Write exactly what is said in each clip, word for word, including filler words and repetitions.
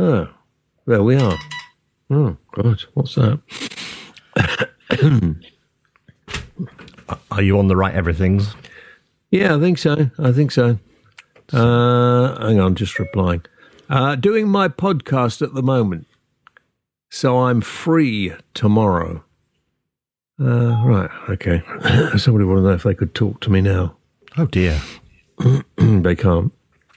Oh, there we are. Oh, God, what's that? Are you on the right everythings? Yeah, I think so. I think so. Uh, hang on, just replying. Uh, doing my podcast at the moment, so I'm free tomorrow. Uh, right, okay. Somebody wanted to know if they could talk to me now. Oh, dear. They can't.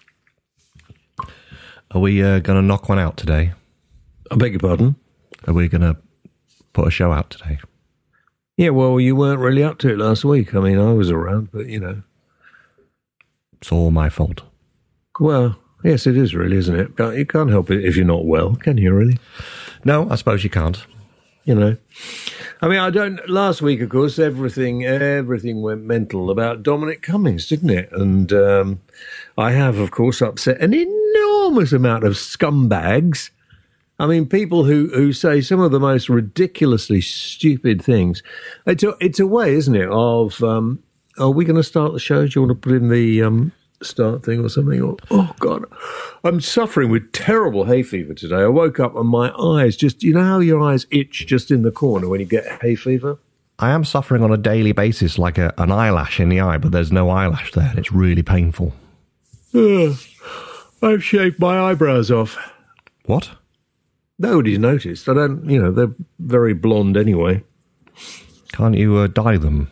Are we uh, going to knock one out today? I beg your pardon? Are we going to put a show out today? Yeah, well, you weren't really up to it last week. I mean, I was around, but, you know. It's all my fault. Well, yes, it is really, isn't it? Can't, you can't help it if you're not well, can you, really? No, I suppose you can't. You know. I mean, I don't... Last week, of course, everything everything went mental about Dominic Cummings, didn't it? And um, I have, of course, upset an enormous amount of scumbags. I mean, people who, who say some of the most ridiculously stupid things. It's a, it's a way, isn't it, of... Um, are we going to start the show? Do you want to put in the um, start thing or something? Or, oh, God. I'm suffering with terrible hay fever today. I woke up and my eyes just... You know how your eyes itch just in the corner when you get hay fever? I am suffering on a daily basis, like a, an eyelash in the eye, but there's no eyelash there, and it's really painful. Uh, I've shaved my eyebrows off. What? Nobody's noticed. I don't... You know, they're very blonde anyway. Can't you uh, dye them?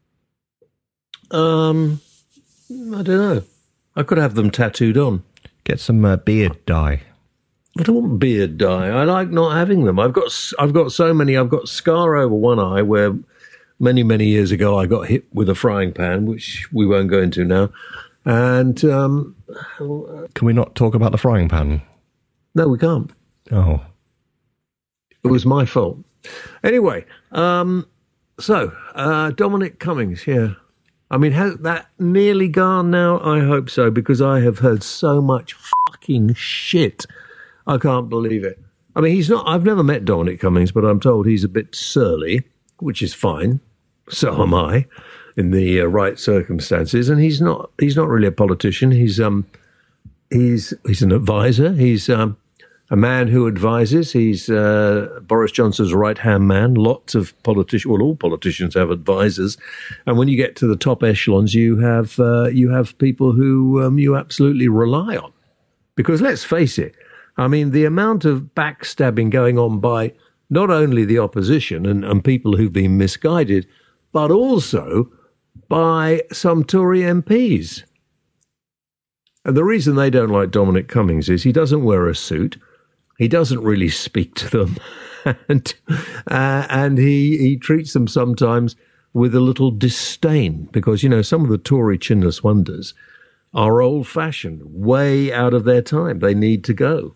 Um, I don't know. I could have them tattooed on. Get some uh, beard dye. I don't want beard dye. I like not having them. I've got I've got so many. I've got scar over one eye where many, many years ago I got hit with a frying pan, which we won't go into now. And... Um, Can we not talk about the frying pan? No, we can't. Oh. It was my fault. Anyway, um, so, uh, Dominic Cummings, yeah. I mean, has that nearly gone now? I hope so, because I have heard so much fucking shit. I can't believe it. I mean, he's not... I've never met Dominic Cummings, but I'm told he's a bit surly, which is fine. So am I, in the uh, right circumstances. And he's not... He's not really a politician. He's um, he's he's an advisor. He's um, a man who advises. He's uh, Boris Johnson's right-hand man. Lots of politicians, well, all politicians have advisors. And when you get to the top echelons, you have uh, you have people who um, you absolutely rely on. Because let's face it, I mean, the amount of backstabbing going on by not only the opposition and, and people who've been misguided, but also by some Tory M Ps. And the reason they don't like Dominic Cummings is he doesn't wear a suit. He doesn't really speak to them, and uh, and he, he treats them sometimes with a little disdain because, you know, some of the Tory chinless wonders are old-fashioned, way out of their time. They need to go.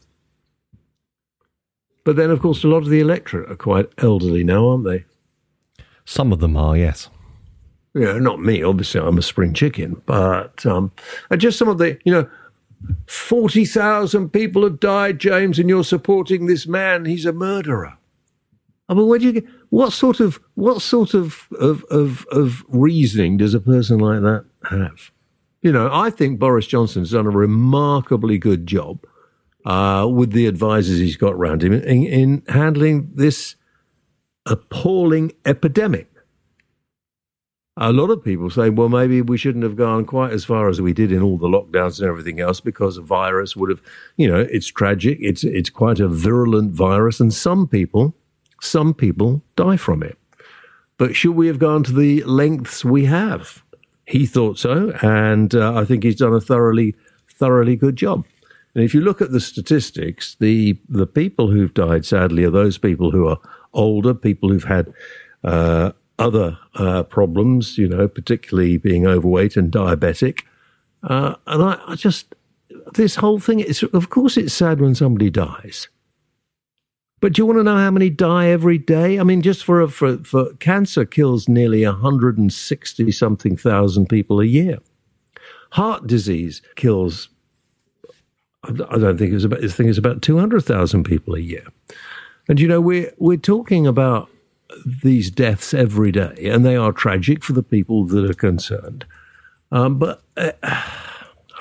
But then, of course, a lot of the electorate are quite elderly now, aren't they? Some of them are, yes. Yeah, not me. Obviously, I'm a spring chicken. But um, and just some of the, you know, forty thousand people have died, James, and you're supporting this man. He's a murderer. I mean, where do you get, what sort of what sort of, of of of reasoning does a person like that have? You know, I think Boris Johnson's done a remarkably good job uh, with the advisors he's got around him in, in handling this appalling epidemic. A lot of people say, well, maybe we shouldn't have gone quite as far as we did in all the lockdowns and everything else because a virus would have, you know, it's tragic. It's it's quite a virulent virus. And some people, some people die from it. But should we have gone to the lengths we have? He thought so. And uh, I think he's done a thoroughly, thoroughly good job. And if you look at the statistics, the, the people who've died, sadly, are those people who are older, people who've had uh, other uh, problems, you know, particularly being overweight and diabetic. Uh, and I, I just, this whole thing, is, of course it's sad when somebody dies. But do you want to know how many die every day? I mean, just for, a, for, for cancer kills nearly one hundred sixty something thousand people a year. Heart disease kills, I don't think it's about, I think it's about two hundred thousand people a year. And, you know, we're, we're talking about these deaths every day, and they are tragic for the people that are concerned. Um, but uh,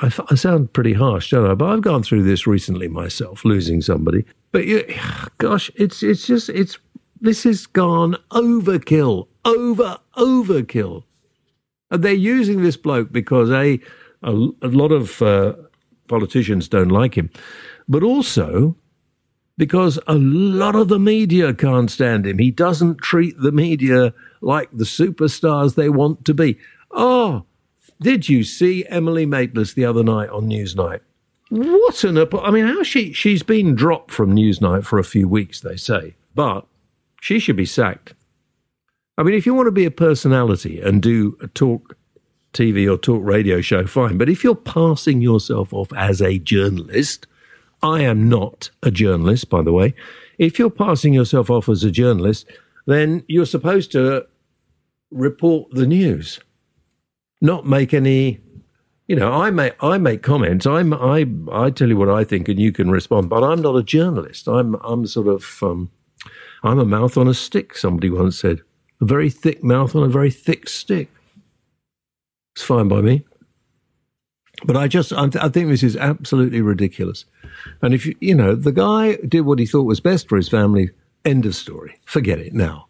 I, I sound pretty harsh, don't I? But I've gone through this recently myself, losing somebody. But you, gosh, it's it's just it's this has gone overkill, over overkill, and they're using this bloke because a a, a lot of uh, politicians don't like him, but also because a lot of the media can't stand him. He doesn't treat the media like the superstars they want to be. Oh, did you see Emily Maitlis the other night on Newsnight? What an... I mean, how she... She's been dropped from Newsnight for a few weeks, they say. But she should be sacked. I mean, if you want to be a personality and do a talk T V or talk radio show, fine. But if you're passing yourself off as a journalist... I am not a journalist, by the way. If you're passing yourself off as a journalist, then you're supposed to report the news, not make any, you know, I make, I make comments. I'm, I, I tell you what I think and you can respond, but I'm not a journalist. I'm, I'm sort of, um, I'm a mouth on a stick, somebody once said. A very thick mouth on a very thick stick. It's fine by me. But I just, I think this is absolutely ridiculous. And if you, you know, the guy did what he thought was best for his family, end of story. Forget it now.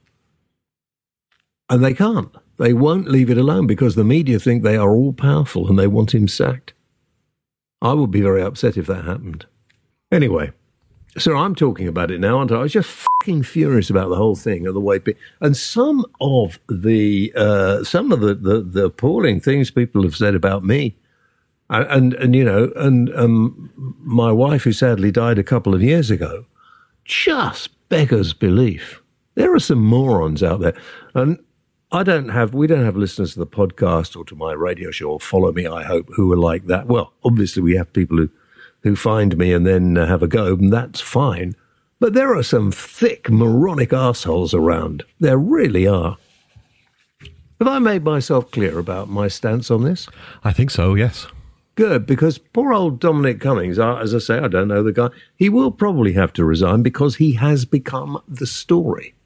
And they can't. They won't leave it alone because the media think they are all powerful and they want him sacked. I would be very upset if that happened. Anyway, so I'm talking about it now, aren't I? I was just fucking furious about the whole thing and the way, pe- and some of the, uh, some of the, the, the appalling things people have said about me. And, and, and, you know, and um, my wife, who sadly died a couple of years ago, just beggars belief. There are some morons out there. And I don't have, we don't have listeners to the podcast or to my radio show or Follow Me, I hope, who are like that. Well, obviously we have people who, who find me and then uh, have a go, and that's fine. But there are some thick, moronic arseholes around. There really are. Have I made myself clear about my stance on this? I think so, yes. Good, because poor old Dominic Cummings, as I say, I don't know the guy, he will probably have to resign because he has become the story.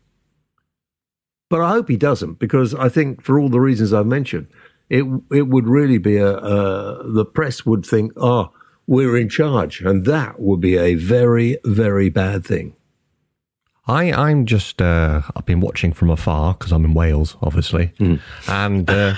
But I hope he doesn't, because I think for all the reasons I've mentioned, it it would really be a, a the press would think, oh, we're in charge, and that would be a very, very bad thing. I, I'm just, uh, I've been watching from afar, because I'm in Wales, obviously, mm. and uh,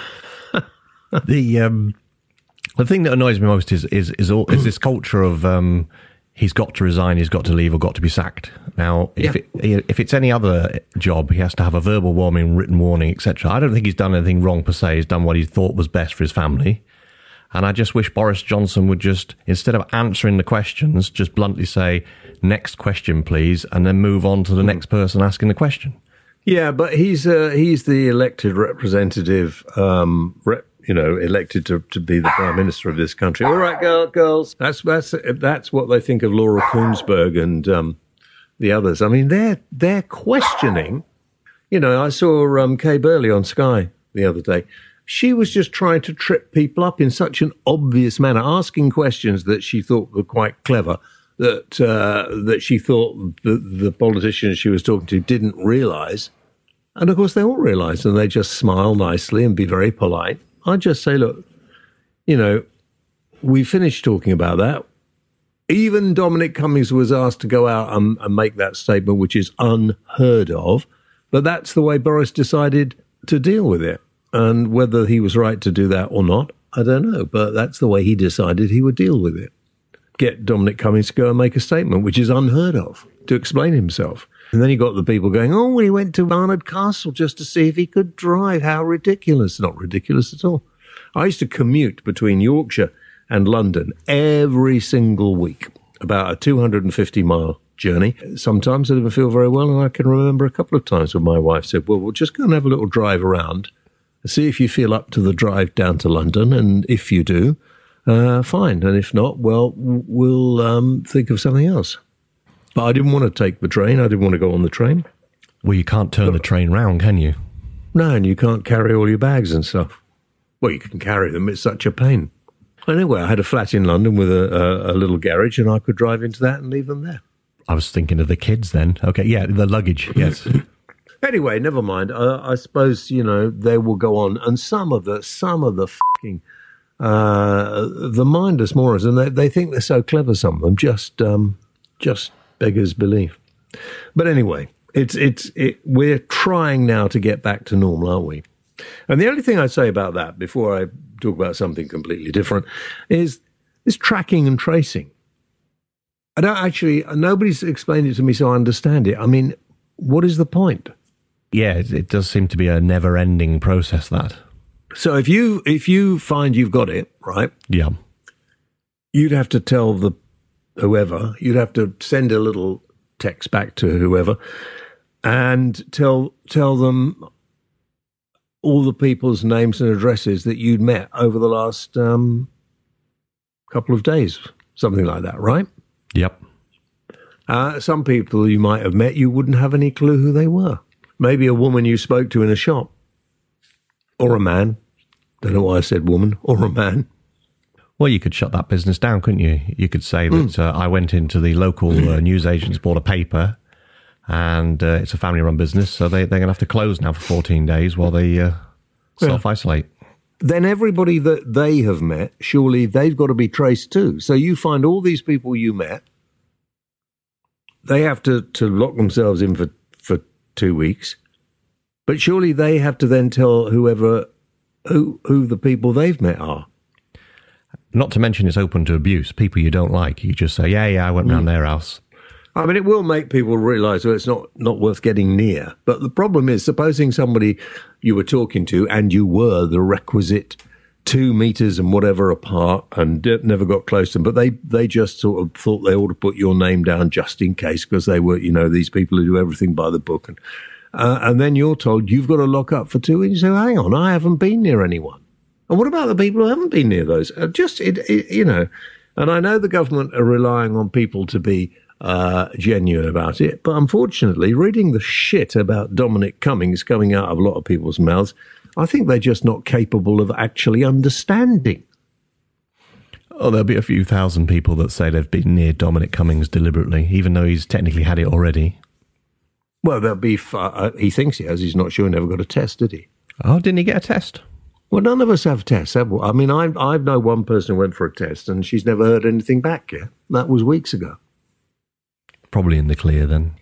the... Um, The thing that annoys me most is is is, all, is this culture of um, he's got to resign, he's got to leave, or got to be sacked. Now, if yeah. it, if it's any other job, he has to have a verbal warning, written warning, et cetera. I don't think he's done anything wrong per se. He's done what he thought was best for his family. And I just wish Boris Johnson would just, instead of answering the questions, just bluntly say, next question, please, and then move on to the next person asking the question. Yeah, but he's uh, he's the elected representative, um, rep, you know, elected to, to be the prime minister of this country. All right, girl, girls, that's that's that's what they think of Laura Kuenssberg and um, the others. I mean, they're they're questioning. You know, I saw um, Kay Burley on Sky the other day. She was just trying to trip people up in such an obvious manner, asking questions that she thought were quite clever, that uh, that she thought the, the politicians she was talking to didn't realise. And, of course, they all realise, and they just smile nicely and be very polite. I just say, look, you know, we finished talking about that. Even Dominic Cummings was asked to go out and, and make that statement, which is unheard of. But that's the way Boris decided to deal with it. And whether he was right to do that or not, I don't know. But that's the way he decided he would deal with it. Get Dominic Cummings to go and make a statement, which is unheard of, to explain himself. And then you got the people going, oh, well, he went to Barnard Castle just to see if he could drive. How ridiculous. Not ridiculous at all. I used to commute between Yorkshire and London every single week, about a two hundred fifty mile journey. Sometimes I didn't feel very well, and I can remember a couple of times when my wife said, well, we'll just go and have a little drive around, see if you feel up to the drive down to London, and if you do, uh, fine. And if not, well, we'll um, think of something else. But I didn't want to take the train. I didn't want to go on the train. Well, you can't turn but, the train round, can you? No, and you can't carry all your bags and stuff. Well, you can carry them. It's such a pain. Anyway, I had a flat in London with a, a, a little garage, and I could drive into that and leave them there. I was thinking of the kids then. Okay, yeah, the luggage, yes. Anyway, never mind. I, I suppose, you know, they will go on. And some of the, some of the fucking uh, the mindless morons, and they, they think they're so clever. Some of them just um, just beggars belief. But anyway, it's it's it, we're trying now to get back to normal, aren't we? And the only thing I'd say about that, before I talk about something completely different, is this tracking and tracing. I don't actually, nobody's explained it to me, so I understand it. I mean, what is the point? Yeah, it, it does seem to be a never-ending process, that. So if you if you find you've got it, right? Yeah. You'd have to tell the whoever, you'd have to send a little text back to whoever and tell tell them all the people's names and addresses that you'd met over the last um, couple of days, something like that, right? Yep. Uh, some people you might have met, you wouldn't have any clue who they were. Maybe a woman you spoke to in a shop, or a man. Don't know why I said woman, or a man. Well, you could shut that business down, couldn't you? You could say that mm. uh, I went into the local uh, newsagents, bought a paper, and uh, it's a family-run business, so they, they're going to have to close now for fourteen days while they uh, self-isolate. Then everybody that they have met, surely they've got to be traced too. So you find all these people you met, they have to, to lock themselves in for, for two weeks, but surely they have to then tell whoever who who the people they've met are. Not to mention it's open to abuse. People you don't like, you just say, yeah, yeah, I went round mm. their house. I mean, it will make people realise that it's not, not worth getting near. But the problem is, supposing somebody you were talking to and you were the requisite two metres and whatever apart and never got close to them, but they, they just sort of thought they ought to put your name down just in case because they were, you know, these people who do everything by the book. And, uh, and then you're told you've got to lock up for two weeks. You say, hang on, I haven't been near anyone. And what about the people who haven't been near those? Uh, just, it, it, you know, and I know the government are relying on people to be uh, genuine about it, but unfortunately, reading the shit about Dominic Cummings coming out of a lot of people's mouths, I think they're just not capable of actually understanding. Oh, there'll be a few thousand people that say they've been near Dominic Cummings deliberately, even though he's technically had it already. Well, there'll be, uh, he thinks he has, he's not sure, he never got a test, did he? Oh, didn't he get a test? Well, none of us have tests, have we? I mean, I, I know one person who went for a test and she's never heard anything back yet. That was weeks ago. Probably in the clear then.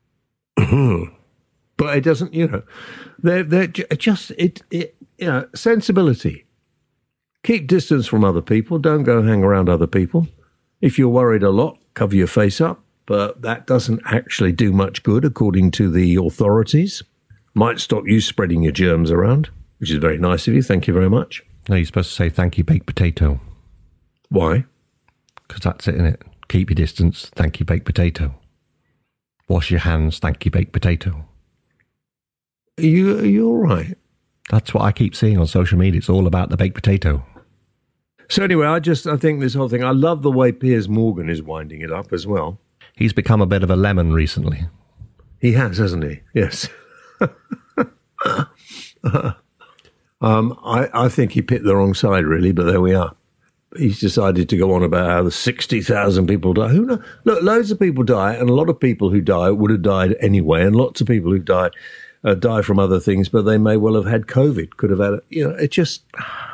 But it doesn't, you know, they're, they're just, it, it, you know, sensibility. Keep distance from other people. Don't go hang around other people. If you're worried a lot, cover your face up. But that doesn't actually do much good, according to the authorities. Might stop you spreading your germs around, which is very nice of you. Thank you very much. No, you're supposed to say thank you, baked potato. Why? Because that's it, isn't it? Keep your distance, thank you, baked potato. Wash your hands, thank you, baked potato. Are you, are you all right? That's what I keep seeing on social media. It's all about the baked potato. So anyway, I just, I think this whole thing, I love the way Piers Morgan is winding it up as well. He's become a bit of a lemon recently. He has, hasn't he? Yes. um, I, I think he picked the wrong side, really, but there we are. He's decided to go on about how the sixty thousand people die. Who knows? Look, loads of people die, and a lot of people who die would have died anyway, and lots of people who die uh, die from other things, but they may well have had COVID, could have had, you know, it just,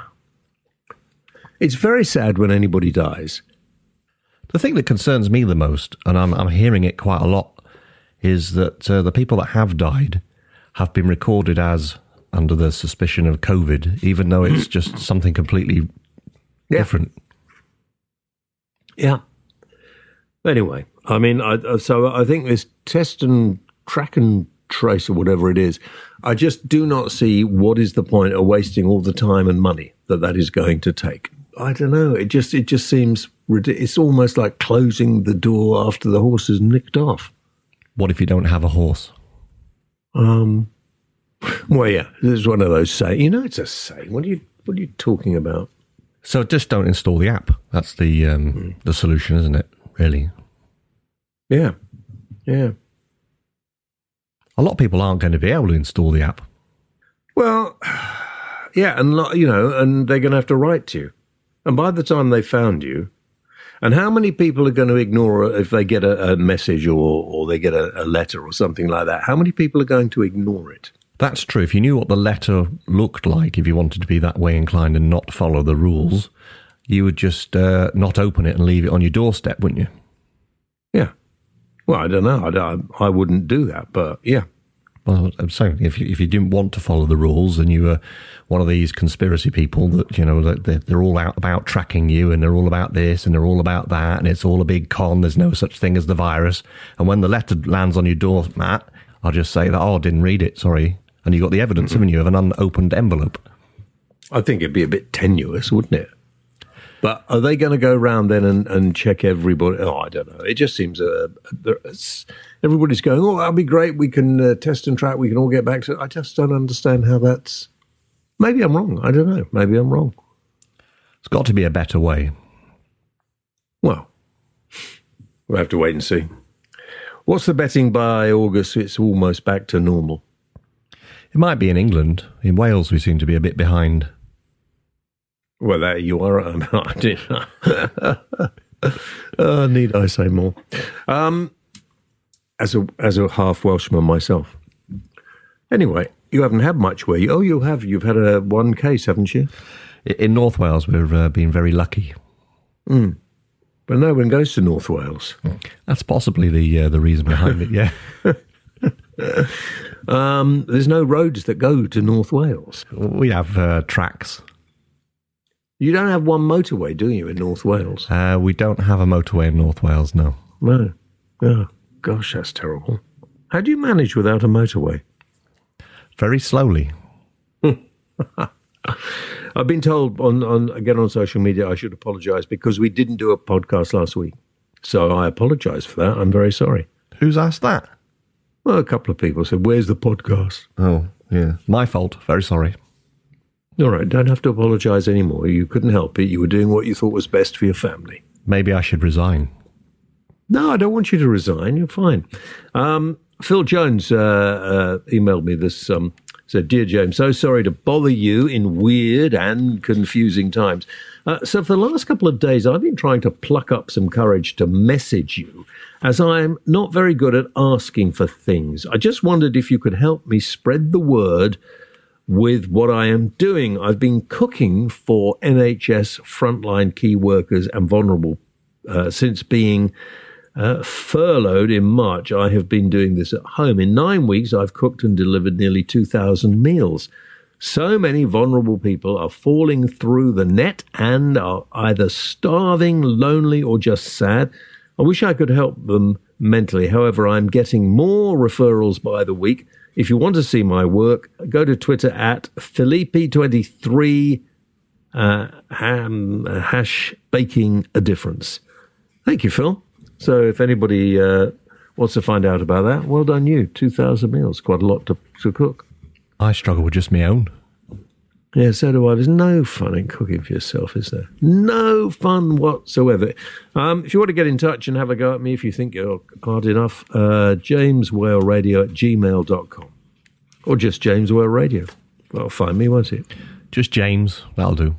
it's very sad when anybody dies. The thing that concerns me the most, and I'm, I'm hearing it quite a lot, is that uh, the people that have died have been recorded as under the suspicion of COVID, even though it's just something completely yeah. different. Yeah. Anyway, I mean, I, so I think this test and track and trace or whatever it is, I just do not see what is the point of wasting all the time and money that that is going to take. I don't know. It just it just seems ridiculous. It's almost like closing the door after the horse is nicked off. What if you don't have a horse? Um. Well, yeah, there's one of those saying. You know, it's a saying. What are you What are you talking about? So just don't install the app. That's the um, mm. the solution, isn't it? Really? Yeah. Yeah. A lot of people aren't going to be able to install the app. Well, yeah, and you know, and they're going to have to write to you. And by the time they found you, and how many people are going to ignore if they get a, a message or, or they get a, a letter or something like that? How many people are going to ignore it? That's true. If you knew what the letter looked like, if you wanted to be that way inclined and not follow the rules, you would just uh, not open it and leave it on your doorstep, wouldn't you? Yeah. Well, I don't know. I, don't, I wouldn't do that, but yeah. Well, I'm saying if you, if you didn't want to follow the rules and you were one of these conspiracy people that, you know, that they're, they're all out about tracking you and they're all about this and they're all about that and it's all a big con, there's no such thing as the virus. And when the letter lands on your doormat, I'll just say that, oh, I didn't read it, sorry. And you got the evidence, haven't you, of an unopened envelope. I think it'd be a bit tenuous, wouldn't it? But are they going to go around then and, and check everybody? Oh, I don't know. It just seems uh, everybody's going, oh, that'll be great. We can uh, test and track. We can all get back to it. I just don't understand how that's... Maybe I'm wrong. I don't know. Maybe I'm wrong. It's got to be a better way. Well, we'll have to wait and see. What's the betting by August? It's almost back to normal. It might be in England. In Wales, we seem to be a bit behind. Well, there you are. I didn't. uh, need I say more? Um, as a as a half Welshman myself. Anyway, you haven't had much, where you? Oh, you have. You've had a one case, haven't you? In North Wales, we've uh, been very lucky. Mm. But no one goes to North Wales. That's possibly the uh, the reason behind it. Yeah. um, there's no roads that go to North Wales. We have uh, tracks. You don't have one motorway, do you, in North Wales? Uh, we don't have a motorway in North Wales, no. No. Oh, gosh, that's terrible. How do you manage without a motorway? Very slowly. I've been told, on, on again on social media, I should apologise because we didn't do a podcast last week. So I apologise for that. I'm very sorry. Who's asked that? Well, a couple of people said, where's the podcast? Oh, yeah. My fault. Very sorry. All right, don't have to apologise anymore. You couldn't help it. You were doing what you thought was best for your family. Maybe I should resign. No, I don't want you to resign. You're fine. Um, Phil Jones uh, uh, emailed me this, um, said, Dear James, so sorry to bother you in weird and confusing times. Uh, so for the last couple of days, I've been trying to pluck up some courage to message you, as I'm not very good at asking for things. I just wondered if you could help me spread the word with what I am doing. I've been cooking for N H S frontline key workers and vulnerable uh, since being uh, furloughed in March. I have been doing this at home. In nine weeks, I've cooked and delivered nearly two thousand meals. So many vulnerable people are falling through the net and are either starving, lonely, or just sad. I wish I could help them mentally. However, I'm getting more referrals by the week. If you want to see my work, go to Twitter at Philippe twenty-three, uh, ham, hash baking a difference. Thank you, Phil. So if anybody uh, wants to find out about that, well done you. two thousand meals, quite a lot to, to cook. I struggle with just my own. Yeah, so do I. There's no fun in cooking for yourself, is there? No fun whatsoever. Um, if you want to get in touch and have a go at me, if you think you're hard enough, uh, jameswhaleradio at gmail dot com. Or just James Whale Radio. That'll find me, won't it? Just James. That'll do.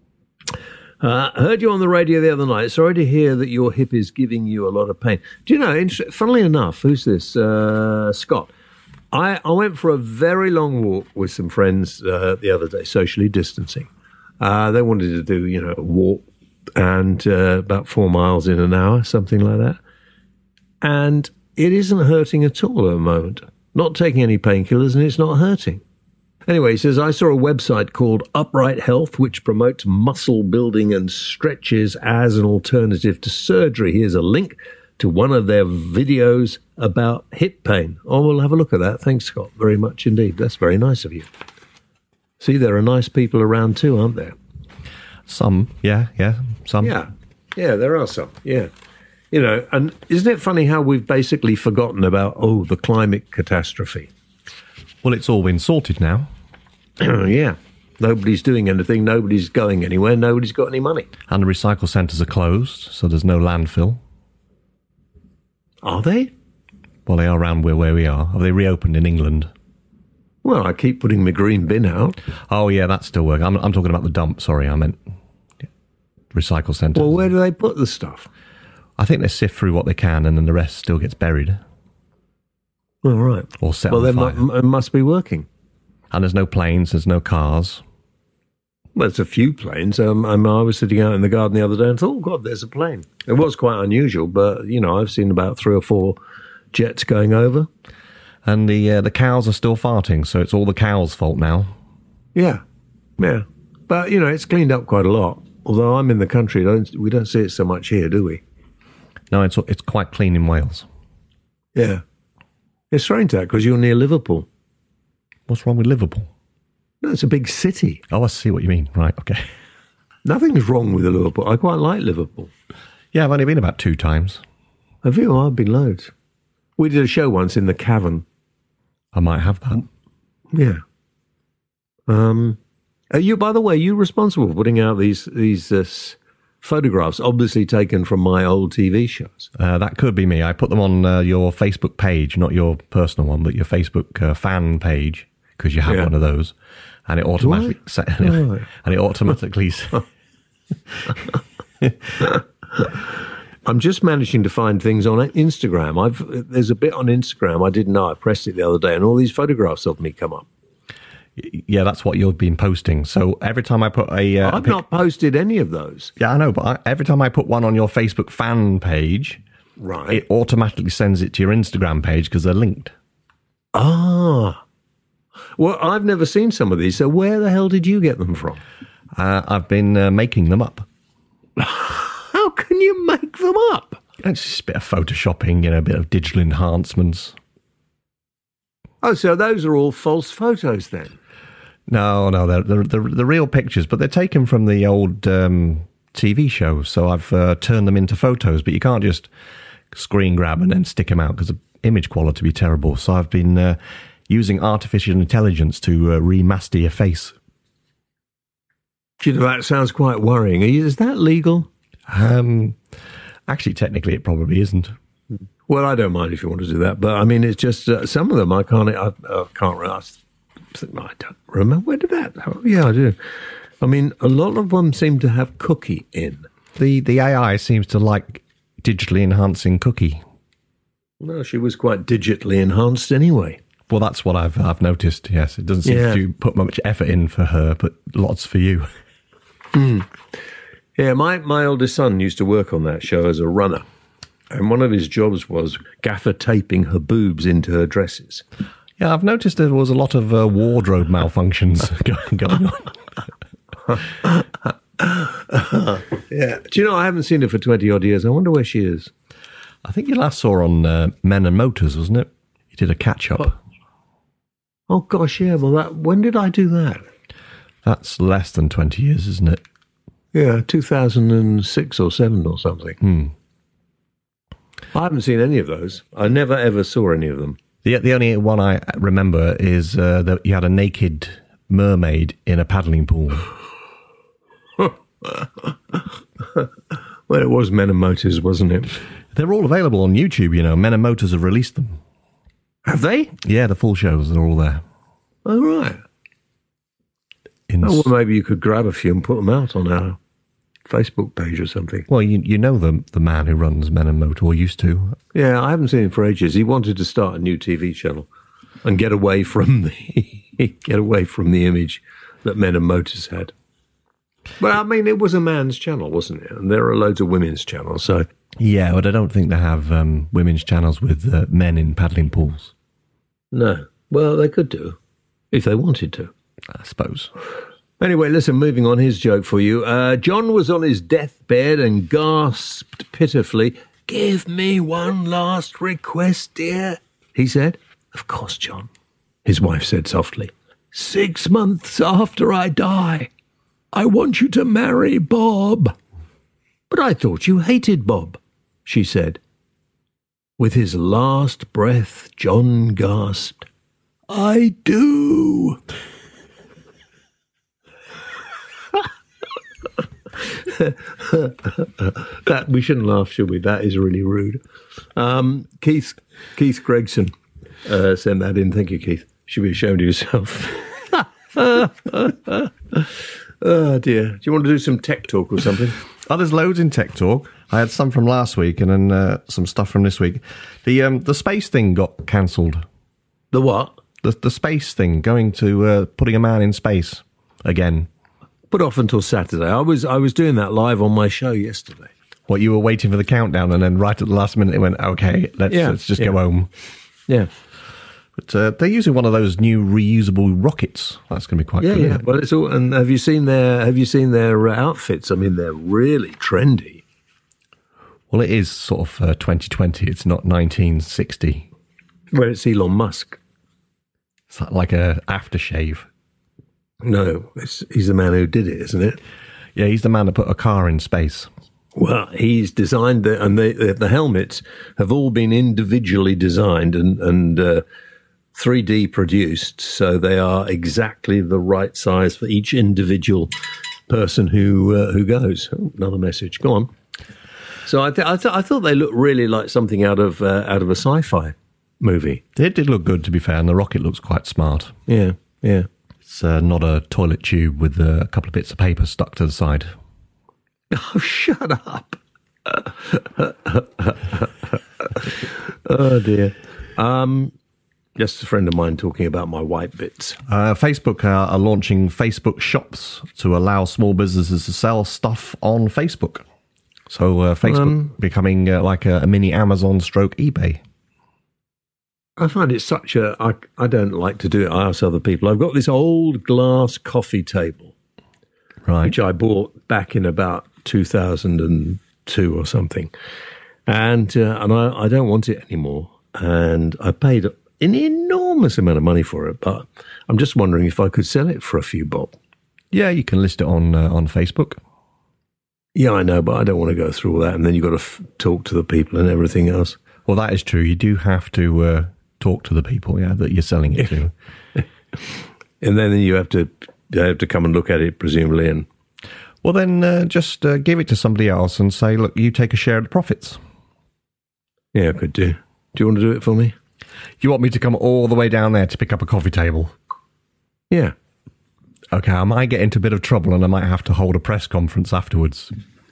Uh, I heard you on the radio the other night. Sorry to hear that your hip is giving you a lot of pain. Do you know, funnily enough, who's this? Uh, Scott. I, I went for a very long walk with some friends uh, the other day, socially distancing. Uh, they wanted to do, you know, a walk and uh, about four miles in an hour, something like that. And it isn't hurting at all at the moment. Not taking any painkillers, and it's not hurting. Anyway, he says, I saw a website called Upright Health, which promotes muscle building and stretches as an alternative to surgery. Here's a link to one of their videos about hip pain. Oh, we'll have a look at that. Thanks, Scott, very much indeed. That's very nice of you. See, there are nice people around too, aren't there? Some, yeah, yeah, some. Yeah, yeah, there are some, yeah. You know, and isn't it funny how we've basically forgotten about, oh, the climate catastrophe? Well, it's all been sorted now. Yeah. Nobody's doing anything. Nobody's going anywhere. Nobody's got any money. And the recycle centres are closed, so there's no landfill. Are they? Well, they are around where, where we are. Have they reopened in England? Well, I keep putting my green bin out. Oh, yeah, that's still working. I'm, I'm talking about the dump. Sorry, I meant recycle centres. Well, where do they put the stuff? I think they sift through what they can, and then the rest still gets buried. All right. Or set well, on then fire. Well, it must be working. And there's no planes, there's no cars. Well, there's a few planes. Um, I, I was sitting out in the garden the other day and thought, oh, God, there's a plane. It was quite unusual, but, you know, I've seen about three or four jets going over. And the uh, the cows are still farting, so it's all the cows' fault now. Yeah, yeah. But, you know, it's cleaned up quite a lot. Although I'm in the country, don't, we don't see it so much here, do we? No, it's it's quite clean in Wales. Yeah. It's strange that, because you're near Liverpool. What's wrong with Liverpool? No, it's a big city. Oh, I see what you mean. Right, okay. Nothing's wrong with Liverpool. I quite like Liverpool. Yeah, I've only been about two times. Have you? I've been loads. We did a show once in the Cavern. I might have that. Yeah. Um, are you, by the way, are you responsible for putting out these these uh, photographs, obviously taken from my old T V shows? Uh, that could be me. I put them on uh, your Facebook page, not your personal one, but your Facebook uh, fan page, because you have Yeah. one of those, and it automatically sa- Right. and it automatically. I'm just managing to find things on Instagram. I've there's a bit on Instagram I didn't know. I pressed it the other day, and all these photographs of me come up. Yeah, that's what you've been posting. So every time I put a, uh, I've a pic- not posted any of those. yeah, I know, but I, every time I put one on your Facebook fan page, Right. it automatically sends it to your Instagram page because they're linked. Ah. Well, I've never seen some of these. So where the hell did you get them from? Uh, I've been uh, making them up. How can you make them up? It's just a bit of photoshopping, you know, a bit of digital enhancements. Oh, so those are all false photos then? No, no, they're, they're, they're the real pictures, but they're taken from the old um, T V shows. So I've uh, turned them into photos, but you can't just screen grab and then stick them out because the image quality would be terrible. So I've been uh, using artificial intelligence to uh, remaster your face. Do you know, that sounds quite worrying. Is that legal? Um, actually, technically, it probably isn't. Well, I don't mind if you want to do that, but I mean, it's just uh, some of them I can't. I, I can't. I, I don't remember. Where did that? Oh, yeah, I do. I mean, a lot of them seem to have cookie in. The the A I seems to like digitally enhancing cookie. Well, she was quite digitally enhanced anyway. Well, that's what I've I've noticed. Yes, it doesn't seem Yeah. to put much effort in for her, but lots for you. Yeah, my, my oldest son used to work on that show as a runner. And one of his jobs was gaffer taping her boobs into her dresses. Yeah, I've noticed there was a lot of uh, wardrobe malfunctions going on. Yeah. Do you know, I haven't seen her for twenty odd years. I wonder where she is. I think you last saw her on uh, Men and Motors, wasn't it? You did a catch up. Oh, gosh, yeah. Well, that when did I do that? That's less than twenty years, isn't it? Yeah, two thousand six or seven or something. Hmm. I haven't seen any of those. I never, ever saw any of them. The the only one I remember is uh, that you had a naked mermaid in a paddling pool. Well, it was Men and Motors, wasn't it? They're all available on YouTube, you know. Men and Motors have released them. Have they? Yeah, the full shows are all there. Oh, right. In Oh, well, maybe you could grab a few and put them out on our Facebook page or something. Well, you you know the the man who runs Men and Motor, or used to. Yeah, I haven't seen him for ages. He wanted to start a new T V channel and get away from the get away from the image that Men and Motors had. But I mean, it was a man's channel, wasn't it? And there are loads of women's channels. So Yeah, but I don't think they have um, women's channels with uh, men in paddling pools. no, well, they could do if they wanted to. I suppose. Anyway, listen, moving on, his joke for you. Uh, John was on his deathbed and gasped pitifully, "Give me one last request, dear," he said. "Of course, John," his wife said softly. "Six months after I die, I want you to marry Bob." "But I thought you hated Bob," she said. With his last breath, John gasped, "I do." That we shouldn't laugh, should we? That is really rude. Um, Keith Keith Gregson uh, sent that in. Thank you, Keith. You should be ashamed of yourself. Oh dear. Do you want to do some tech talk or something? Oh, there's loads in Tech Talk. I had some from last week and then uh, some stuff from this week. The um, the space thing got cancelled. The what? the the space thing, going to uh, putting a man in space again. Put off until Saturday. I was I was doing that live on my show yesterday. What, you were waiting for the countdown, and then right at the last minute it went, okay, let's, Yeah, let's just yeah. go home. Yeah. But uh, they're using one of those new reusable rockets. That's going to be quite Yeah, good. yeah. isn't it? Well, it's all. And have you seen their Have you seen their uh, outfits? I mean, they're really trendy. Well, it is sort of uh, twenty twenty. It's not nineteen sixty. Well, it's Elon Musk. It's like a aftershave. No, it's, he's the man who did it, isn't it? Yeah, he's the man that put a car in space. Well, he's designed the and the the, the helmets have all been individually designed and and uh, three D produced, so they are exactly the right size for each individual person who uh, who goes. Oh, another message. Go on. So I th- I, th- I thought they looked really like something out of uh, out of a sci-fi movie. It did look good, to be fair, and the rocket looks quite smart. Yeah, yeah. It's uh, not a toilet tube with uh, a couple of bits of paper stuck to the side. Oh, shut up. Oh, dear. Um, just a friend of mine talking about my white bits. Uh, Facebook uh, are launching Facebook shops to allow small businesses to sell stuff on Facebook. So uh, Facebook Um, becoming uh, like a, a mini Amazon stroke eBay. I find it such a... I, I don't like to do it. I ask other people. I've got this old glass coffee table, Right. which I bought back in about two thousand two or something. And uh, and I, I don't want it anymore. And I paid an enormous amount of money for it, but I'm just wondering if I could sell it for a few bob. Yeah, you can list it on uh, on Facebook. Yeah, I know, but I don't want to go through all that. And then you've got to f- talk to the people and everything else. Well, that is true. You do have to uh, talk to the people, yeah, that you're selling it to. And then you have to they have to come and look at it, presumably. And Well, then uh, just uh, give it to somebody else and say, look, you take a share of the profits. yeah, I could do. Do you want to do it for me? You want me to come all the way down there to pick up a coffee table? Yeah. Okay, I might get into a bit of trouble and I might have to hold a press conference afterwards.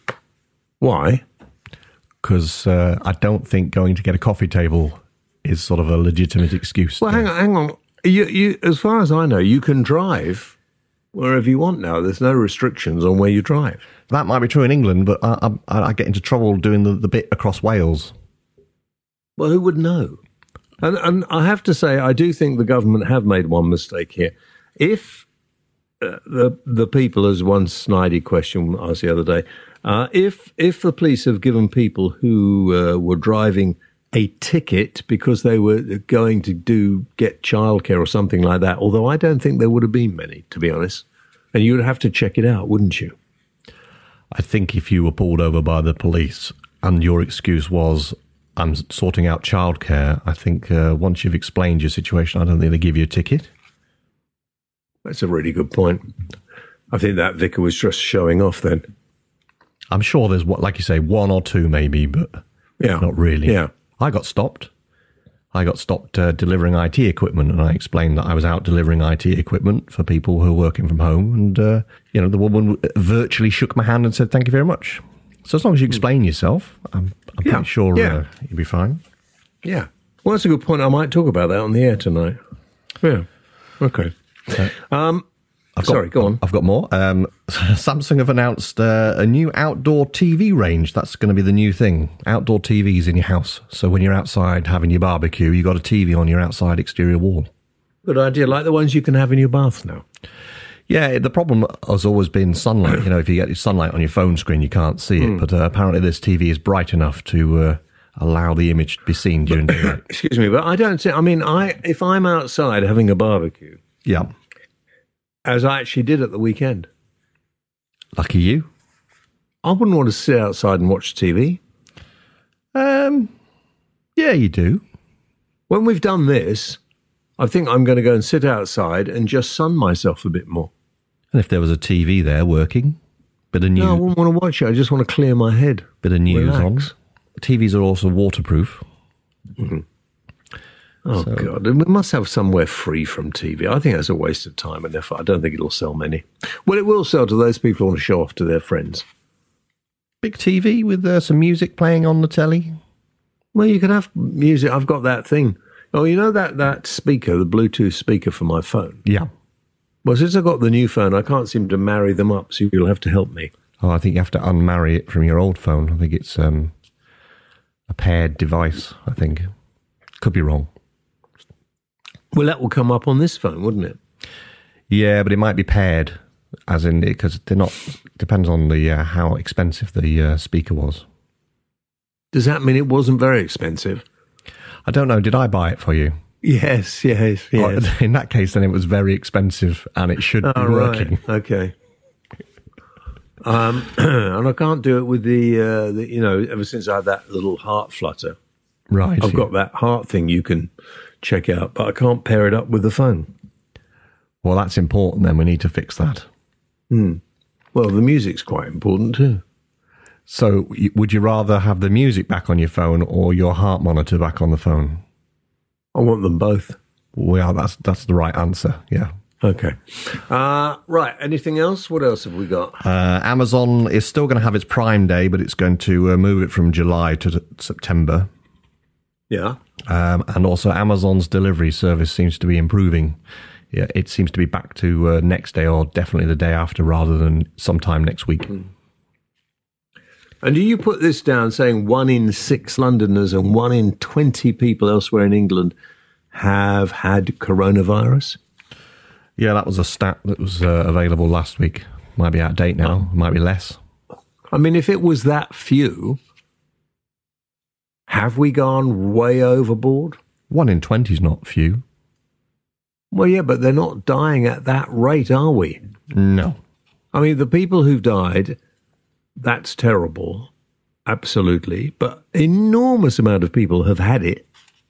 Why? Because uh, I don't think going to get a coffee table is sort of a legitimate excuse. Well, hang on, hang on. You, you, as far as I know, you can drive wherever you want now. There's no restrictions on where you drive. That might be true in England, but I, I, I get into trouble doing the, the bit across Wales. Well, who would know? And, and I have to say, I do think the government have made one mistake here. If uh, the the people, as one snidey question asked the other day, uh, if if the police have given people who uh, were driving a ticket because they were going to do get childcare or something like that, although I don't think there would have been many, to be honest, and you would have to check it out, wouldn't you? I think if you were pulled over by the police and your excuse was, I'm sorting out childcare, I think uh, once you've explained your situation, I don't think they give you a ticket. That's a really good point. I think that vicar was just showing off then. I'm sure there's, what, like you say, one or two maybe, but Yeah. not really. Yeah. I got stopped. I got stopped uh, delivering I T equipment, and I explained that I was out delivering I T equipment for people who are working from home. And, uh, you know, the woman virtually shook my hand and said, thank you very much. So as long as you explain yourself, I'm, I'm Yeah, pretty sure yeah. uh, you'll be fine. Yeah. Well, that's a good point. I might talk about that on the air tonight. Yeah. Okay. Um, I've got, sorry, go on. I've got more. Um, Samsung have announced uh, a new outdoor T V range. That's going to be the new thing. Outdoor T Vs in your house. So when you're outside having your barbecue, you've got a T V on your outside exterior wall. Good idea. Like the ones you can have in your bath now. Yeah, the problem has always been sunlight. You know, if you get sunlight on your phone screen, you can't see it. But uh, apparently this T V is bright enough to uh, allow the image to be seen during daylight. Excuse me, but I don't see. I mean, I if I'm outside having a barbecue, Yeah. as I actually did at the weekend, Lucky you. I wouldn't want to sit outside and watch T V. Um, yeah, you do. When we've done this, I think I'm going to go and sit outside and just sun myself a bit more. And if there was a T V there working, bit of news, No, I wouldn't want to watch it. I just want to clear my head. bit of news Relax. on. T Vs are also waterproof. Oh, So- God. And we must have somewhere free from T V. I think that's a waste of time and effort. I don't think it'll sell many. Well, it will sell to those people who want to show off to their friends. Big T V with uh, some music playing on the telly. Well, you can have music. I've got that thing. Oh, you know that, that speaker, the Bluetooth speaker for my phone? Yeah. Well, since I got the new phone, I can't seem to marry them up, so you'll have to help me. Oh, I think you have to unmarry it from your old phone. I think it's um, a paired device, I think. Could be wrong. Well, that will come up on this phone, wouldn't it? Yeah, but it might be paired, as in, because they're not, depends on the uh, how expensive the uh, speaker was. Does that mean it wasn't very expensive? I don't know. Did I buy it for you? Yes, yes, yes. Oh, in that case, then it was very expensive and it should oh, be working. Right. Okay. Um, and I can't do it with the, uh, the, you know, ever since I had that little heart flutter. Right. I've got that heart thing you can check out, but I can't pair it up with the phone. Well, that's important then. We need to fix that. Hmm. Well, the music's quite important too. So would you rather have the music back on your phone or your heart monitor back on the phone? I want them both. Well, that's that's the right answer, yeah. Okay. Uh, right, anything else? What else have we got? Uh, Amazon is still going to have its Prime Day, but it's going to uh, move it from July to t- September. Yeah. Um, and also Amazon's delivery service seems to be improving. Yeah, it seems to be back to uh, next day or definitely the day after rather than sometime next week. Mm. And do you put this down saying one in six Londoners and one in twenty people elsewhere in England have had coronavirus? Yeah, that was a stat that was uh, available last week. Might be out of date now. Might be less. I mean, if it was that few, have we gone way overboard? One in twenty is not few. Well, yeah, but they're not dying at that rate, are we? No. I mean, the people who've died... That's terrible, absolutely. But enormous amount of people have had it.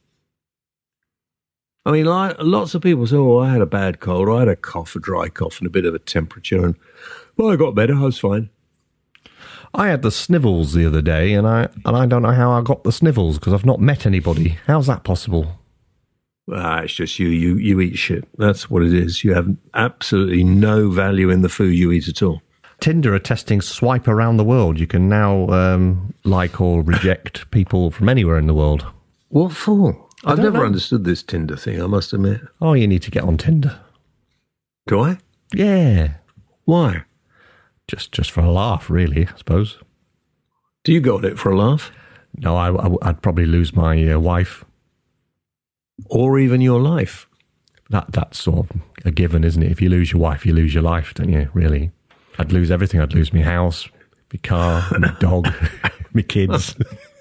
I mean, like, lots of people say, oh, I had a bad cold, I had a cough, a dry cough and a bit of a temperature. And, well, I got better, I was fine. I had the snivels the other day, and I and I don't know how I got the snivels because I've not met anybody. How's that possible? Ah, it's just you, you, you eat shit. That's what it is. You have absolutely no value in the food you eat at all. Tinder are testing swipe around the world. You can now um, like or reject people from anywhere in the world. What for? I've never know. understood this Tinder thing, I must admit. Oh, you need to get on Tinder. Do I? Yeah. Why? Just just for a laugh, really, I suppose. Do you go on it for a laugh? No, I, I, I'd probably lose my uh, wife. Or even your life? That That's sort of a given, isn't it? If you lose your wife, you lose your life, don't you, really? I'd lose everything. I'd lose my house, my car, my dog, my kids.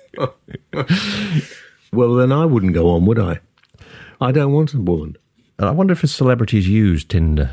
Well, then I wouldn't go on, would I? I don't want a woman. I wonder if celebrities use Tinder.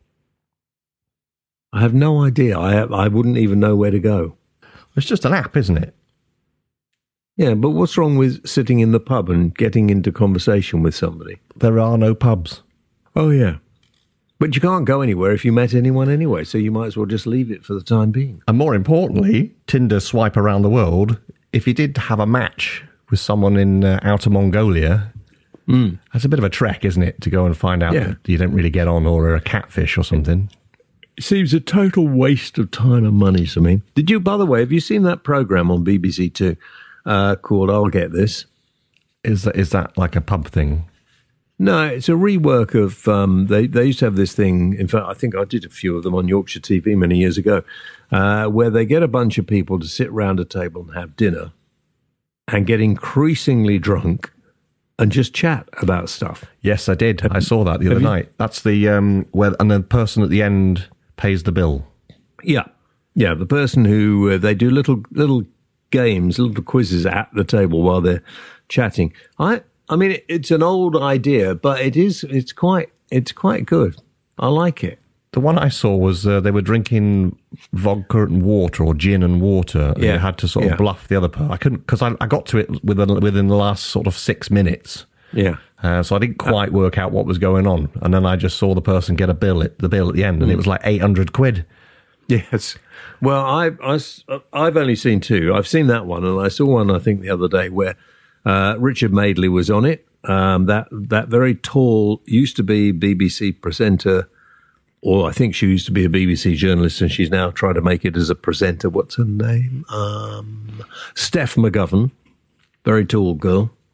I have no idea. I I wouldn't even know where to go. It's just an app, isn't it? Yeah, but what's wrong with sitting in the pub and getting into conversation with somebody? There are no pubs. Oh, yeah. But you can't go anywhere if you met anyone anyway, so you might as well just leave it for the time being. And more importantly, Tinder swipe around the world, if you did have a match with someone in uh, outer Mongolia, mm. that's a bit of a trek, isn't it, to go and find out yeah. that you don't really get on or are a catfish or something. It seems a total waste of time and money to me. Did you, by the way, have you seen that programme on B B C Two uh, called I'll Get This? Is that, is that like a pub thing? No, it's a rework of, um, they, they used to have this thing, in fact, I think I did a few of them on Yorkshire T V many years ago, uh, where they get a bunch of people to sit round a table and have dinner and get increasingly drunk and just chat about stuff. Yes, I did. I saw that the other night. That's the, um, where, and the person at the end pays the bill. Yeah. Yeah, the person who, uh, they do little little games, little quizzes at the table while they're chatting. I... I mean, it's an old idea, but it is, it's quite, it's quite good. I like it. The one I saw was uh, they were drinking vodka and water or gin and water. And yeah. They had to sort of yeah. bluff the other person. I couldn't, because I, I got to it within, within the last sort of six minutes. Yeah. Uh, so I didn't quite work out what was going on. And then I just saw the person get a bill at the bill at the end, and mm. it was like eight hundred quid. Yes. Well, I, I, I've only seen two. I've seen that one, and I saw one, I think, the other day where Uh, Richard Madeley was on it. Um, that that very tall, used to be B B C presenter, or I think she used to be a B B C journalist, and she's now trying to make it as a presenter. What's her name? Um, Steph McGovern. Very tall girl.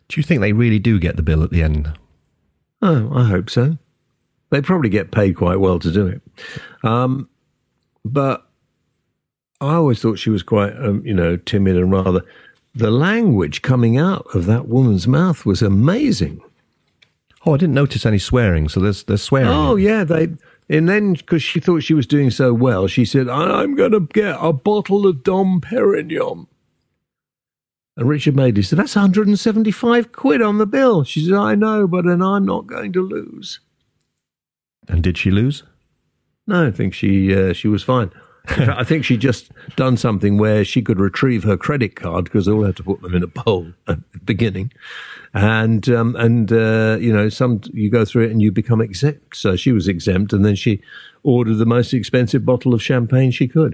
Do you think they really do get the bill at the end? Oh, I hope so. They probably get paid quite well to do it. Um, but I always thought she was quite, um, you know, timid and rather... The language coming out of that woman's mouth was amazing. Oh, I didn't notice any swearing, so there's, there's swearing. Oh, yeah, they... And then, because she thought she was doing so well, she said, I'm going to get a bottle of Dom Perignon. And Richard Madeley said, that's one hundred seventy-five quid on the bill. She said, I know, but then I'm not going to lose. And did she lose? No, I think she uh, she was fine. In fact, I think she'd just done something where she could retrieve her credit card because they all had to put them in a bowl at the beginning. And, um, and uh, you know, some you go through it and you become exempt. So she was exempt, and then she ordered the most expensive bottle of champagne she could.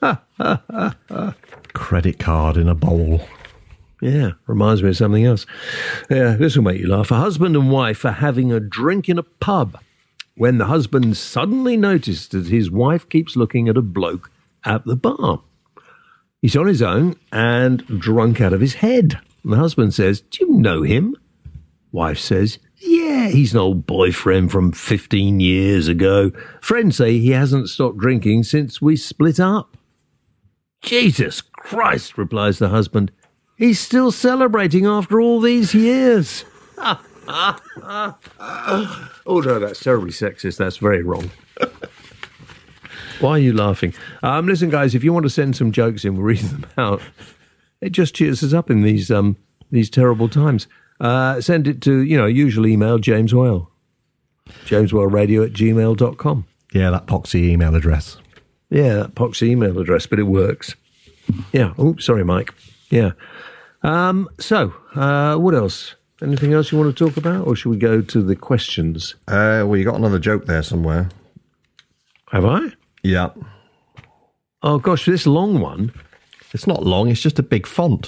Credit card in a bowl. Yeah, reminds me of something else. Yeah, this will make you laugh. A husband and wife are having a drink in a pub when the husband suddenly noticed that his wife keeps looking at a bloke at the bar. He's on his own and drunk out of his head. And the husband says, do you know him? Wife says, yeah, he's an old boyfriend from fifteen years ago. Friends say he hasn't stopped drinking since we split up. Jesus Christ, replies the husband. He's still celebrating after all these years. Oh, no, that's terribly sexist. That's very wrong. Why are you laughing? Um, listen, guys, if you want to send some jokes in, we'll read them out. It just cheers us up in these um, these terrible times. Uh, send it to, you know, usual email, James Whale. jameswhaleradio at gmail dot com. Yeah, that poxy email address. Yeah, that poxy email address, but it works. Yeah. Oh, sorry, Mike. Yeah. Um, so, uh, what else? Anything else you want to talk about, or should we go to the questions? Uh, well, you got another joke there somewhere. Have I? Yeah. Oh, gosh, this long one. It's not long, it's just a big font.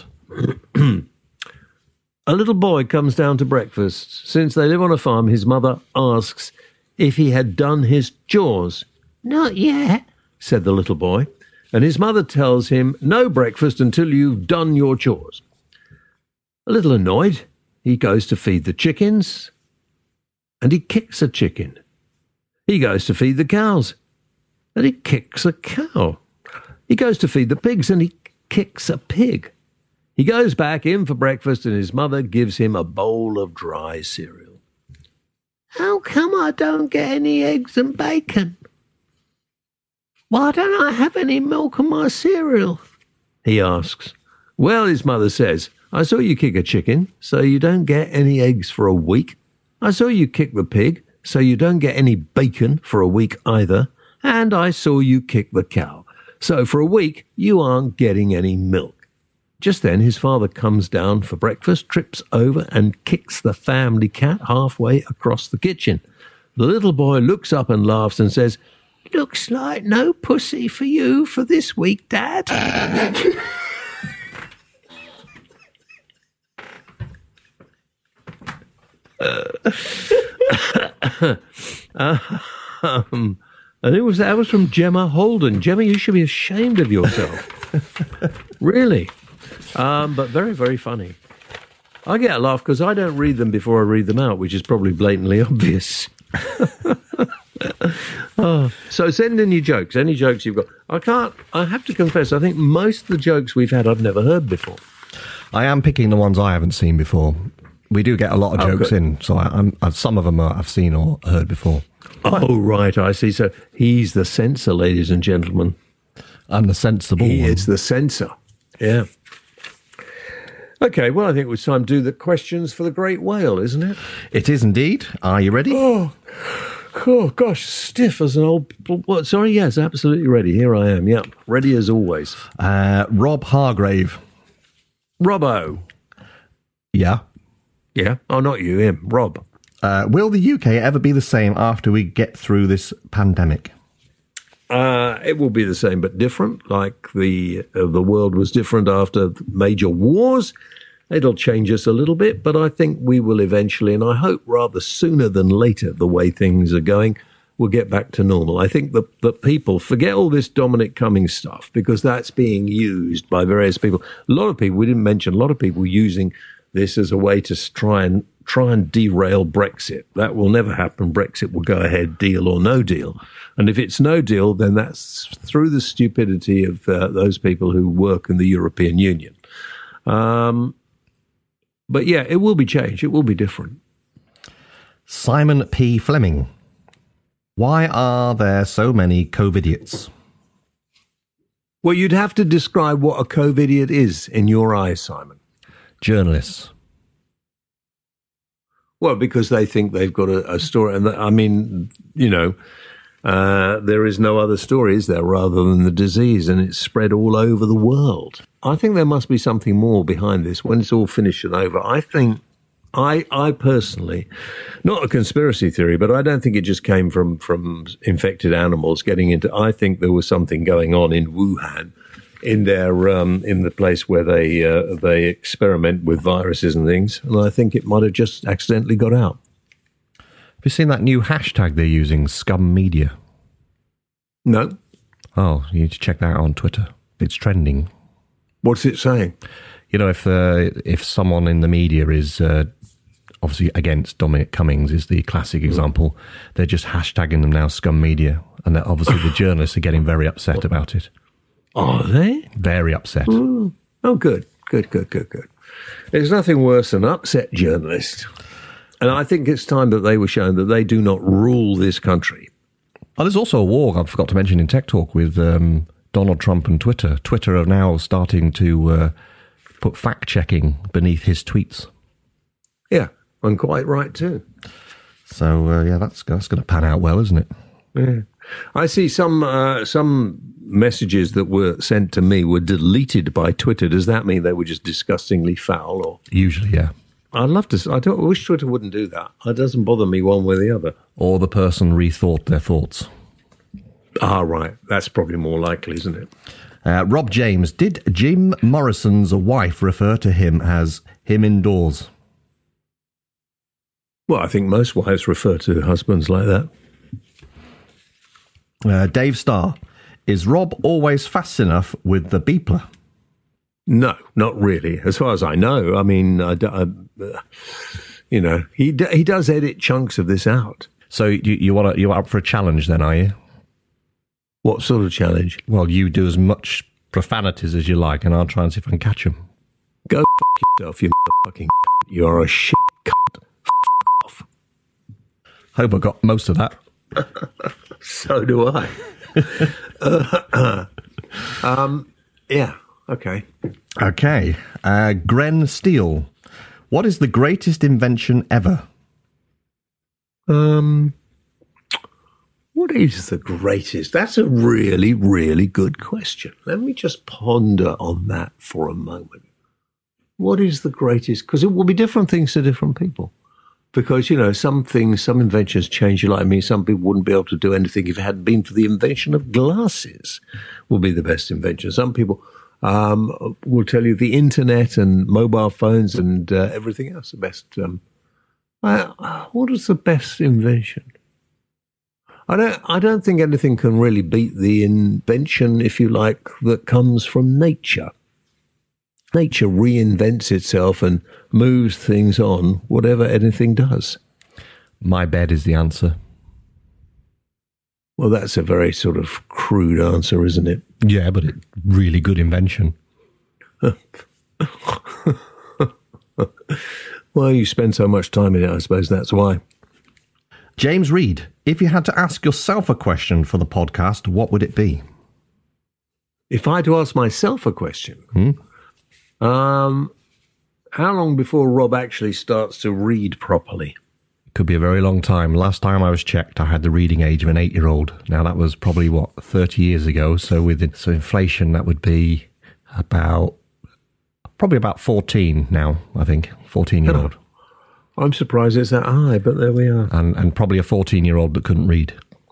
A little boy comes down to breakfast. Since they live on a farm, his mother asks if he had done his chores. Not yet, said the little boy. And his mother tells him, no breakfast until you've done your chores. A little annoyed, he goes to feed the chickens, and he kicks a chicken. He goes to feed the cows, and he kicks a cow. He goes to feed the pigs, and he kicks a pig. He goes back in for breakfast, and his mother gives him a bowl of dry cereal. How come I don't get any eggs and bacon? Why don't I have any milk in my cereal? He asks. Well, his mother says, I saw you kick a chicken, so you don't get any eggs for a week. I saw you kick the pig, so you don't get any bacon for a week either. And I saw you kick the cow, so for a week you aren't getting any milk. Just then his father comes down for breakfast, trips over and kicks the family cat halfway across the kitchen. The little boy looks up and laughs and says, looks like no pussy for you for this week, Dad. um, and it was that was from Gemma Holden. Gemma, you should be ashamed of yourself. Really. Um, but very, very funny. I get a laugh because I don't read them before I read them out, which is probably blatantly obvious. Oh, so send in your jokes, any jokes you've got. I can't, I have to confess, I think most of the jokes we've had I've never heard before. I am picking the ones I haven't seen before. We do get a lot of Oh, jokes good. in, so I, I'm, uh, some of them are, I've seen or heard before. Oh, right, I see. So he's the censor, ladies and gentlemen. I'm the sensible He one. is the censor. Yeah. Okay, well, I think it's time to do the questions for the great whale, isn't it? It is indeed. Are you ready? Oh, oh gosh, stiff as an old... What? Sorry, yes, absolutely ready. Here I am, yeah, ready as always. Uh, Rob Hargrave. Robbo. Yeah. Yeah, oh, not you, him, Rob. Uh, will the U K ever be the same after we get through this pandemic? Uh, it will be the same but different, like the uh, the world was different after major wars. It'll change us a little bit, but I think we will eventually, and I hope rather sooner than later, the way things are going, we'll get back to normal. I think that, that people forget all this Dominic Cummings stuff because that's being used by various people. A lot of people, we didn't mention, a lot of people using this as a way to try and try and derail Brexit. That will never happen. Brexit will go ahead, deal or no deal. And if it's no deal, then that's through the stupidity of uh, those people who work in the European Union. Um, but yeah, it will be changed. It will be different. Simon P. Fleming. Why are there so many COVIDiots? Well, you'd have to describe what a COVIDiot is in your eyes, Simon. Journalists. Well, because they think they've got a, a story. And I mean, you know, uh, there is no other story, is there, rather than the disease, and it's spread all over the world. I think there must be something more behind this when it's all finished and over. I think, I, I personally, not a conspiracy theory, but I don't think it just came from, from infected animals getting into, I think there was something going on in Wuhan, in their um, in the place where they uh, they experiment with viruses and things, and I think it might have just accidentally got out. Have you seen that new hashtag they're using, Scum Media? No. Oh, you need to check that out on Twitter. It's trending. What's it saying? You know, if uh, if someone in the media is uh, obviously against Dominic Cummings, is the classic example, mm. they're just hashtagging them now Scum Media, and obviously the journalists are getting very upset about it. Are they? Very upset. Mm. Oh, good, good, good, good, good. There's nothing worse than upset journalists. And I think it's time that they were shown that they do not rule this country. Oh, there's also a war, I forgot to mention in Tech Talk, with um, Donald Trump and Twitter. Twitter are now starting to uh, put fact-checking beneath his tweets. Yeah, and quite right too. So, uh, yeah, that's, that's going to pan out well, isn't it? Yeah. I see some uh, some messages that were sent to me were deleted by Twitter. Does that mean they were just disgustingly foul? Or usually, yeah. I'd love to. I don't I wish Twitter wouldn't do that. It doesn't bother me one way or the other. Or the person rethought their thoughts. Ah, right. That's probably more likely, isn't it? Uh, Rob James, did Jim Morrison's wife refer to him as him indoors? Well, I think most wives refer to husbands like that. Uh, Dave Starr, is Rob always fast enough with the beepler? No, not really. As far as I know, I mean, I, I, you know, he he does edit chunks of this out. So you you want you're up for a challenge then, are you? What sort of challenge? Well, you do as much profanities as you like, and I'll try and see if I can catch them. Go f*** yourself, you fucking. You're a shit cunt. F*** off. Hope I got most of that. So do I. uh, um, yeah. Okay. Okay. Uh, Gren Steele. What is the greatest invention ever? Um, what is the greatest? That's a really, really good question. Let me just ponder on that for a moment. What is the greatest? Because it will be different things to different people. Because, you know, some things, some inventions change your life. I mean, some people wouldn't be able to do anything if it hadn't been for the invention of glasses will be the best invention. Some people um, will tell you the internet and mobile phones and uh, everything else the best. Um, I, what is the best invention? I don't, I don't think anything can really beat the invention, if you like, that comes from nature. Nature reinvents itself and moves things on, whatever anything does. My bed is the answer. Well, that's a very sort of crude answer, isn't it? Yeah, but it's really good invention. Well, you spend so much time in it, I suppose that's why. James Reed, if you had to ask yourself a question for the podcast, what would it be? If I had to ask myself a question... Hmm? Um, how long before Rob actually starts to read properly? Could be a very long time. Last time I was checked, I had the reading age of an eight-year-old. Now, that was probably, what, thirty years ago. So with so inflation, that would be about, probably about fourteen now, I think, fourteen-year-old. Oh, I'm surprised it's that high, but there we are. And, and probably a fourteen-year-old that couldn't read.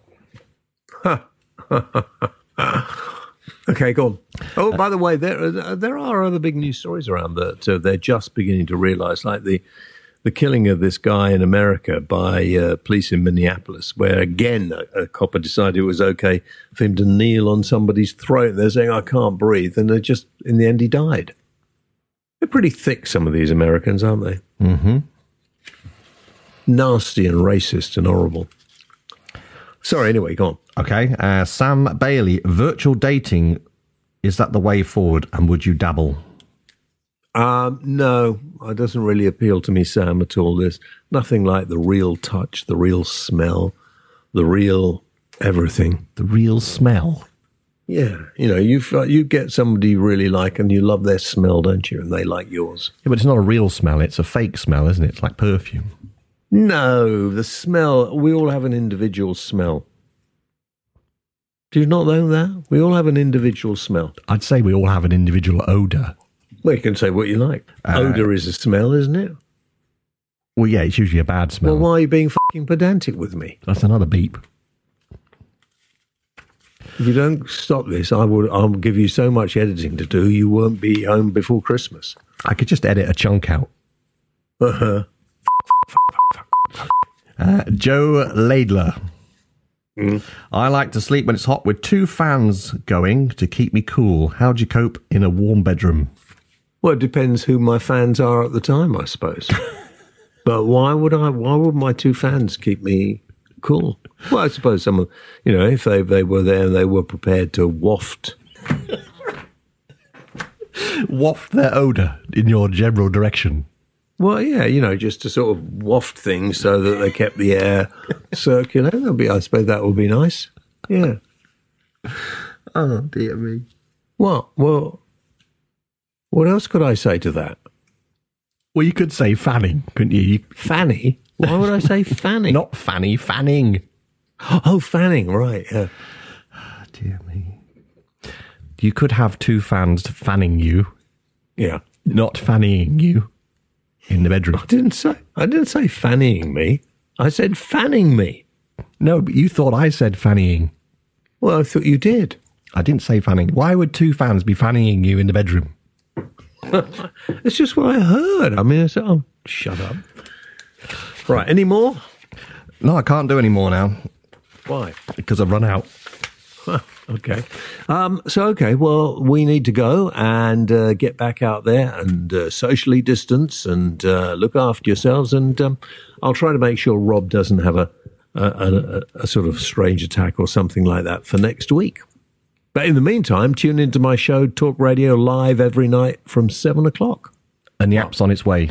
Okay, go on. Oh, by the way, there there are other big news stories around that uh, they're just beginning to realise, like the the killing of this guy in America by uh, police in Minneapolis, where again a, a copper decided it was okay for him to kneel on somebody's throat. They're saying, "I can't breathe," and they just in the end he died. They're pretty thick, some of these Americans, aren't they? Mm-hmm. Nasty and racist and horrible. Sorry, anyway, go on. Okay. Uh, Sam Bailey, virtual dating, is that the way forward, and would you dabble? Um, no, it doesn't really appeal to me, Sam, at all. There's nothing like the real touch, the real smell, the real everything. The real smell? Yeah, you know, you you get somebody you really like and you love their smell, don't you? And they like yours. Yeah, but it's not a real smell. It's a fake smell, isn't it? It's like perfume. No, the smell, we all have an individual smell. Do you not know that? We all have an individual smell. I'd say we all have an individual odour. Well, you can say what you like. Uh, odour is a smell, isn't it? Well, yeah, it's usually a bad smell. Well, why are you being fucking pedantic with me? That's another beep. If you don't stop this, I will, I'll give you so much editing to do, you won't be home before Christmas. I could just edit a chunk out. Uh-huh. Uh, Joe Laidler. Mm. I like to sleep when it's hot with two fans going to keep me cool. How'd you cope in a warm bedroom? Well, it depends who my fans are at the time, I suppose. But why would I? Why would my two fans keep me cool? Well, I suppose some of, you know, if they they were there and they were prepared to waft, waft their odour in your general direction. Well, yeah, you know, just to sort of waft things so that they kept the air circular. That'll be, I suppose that would be nice. Yeah. Oh, dear me. What? Well, what else could I say to that? Well, you could say fanning, couldn't you? you... Fanny? Why would I say fanning? Not fanny, fanning. Oh, fanning, right, yeah. Oh, dear me. You could have two fans fanning you. Yeah. Not fannying you. In the bedroom. I didn't say I didn't say fannying me. I said fanning me. No, but you thought I said fannying. Well, I thought you did. I didn't say fanning. Why would two fans be fannying you in the bedroom? It's just what I heard. I mean, I said, oh, shut up. Right, any more? No, I can't do any more now. Why? Because I've run out. Okay. Um, so, okay, well, we need to go and uh, get back out there and uh, socially distance and uh, look after yourselves. And um, I'll try to make sure Rob doesn't have a, a, a, a sort of strange attack or something like that for next week. But in the meantime, tune into my show, Talk Radio, live every night from seven o'clock. And the app's on its way.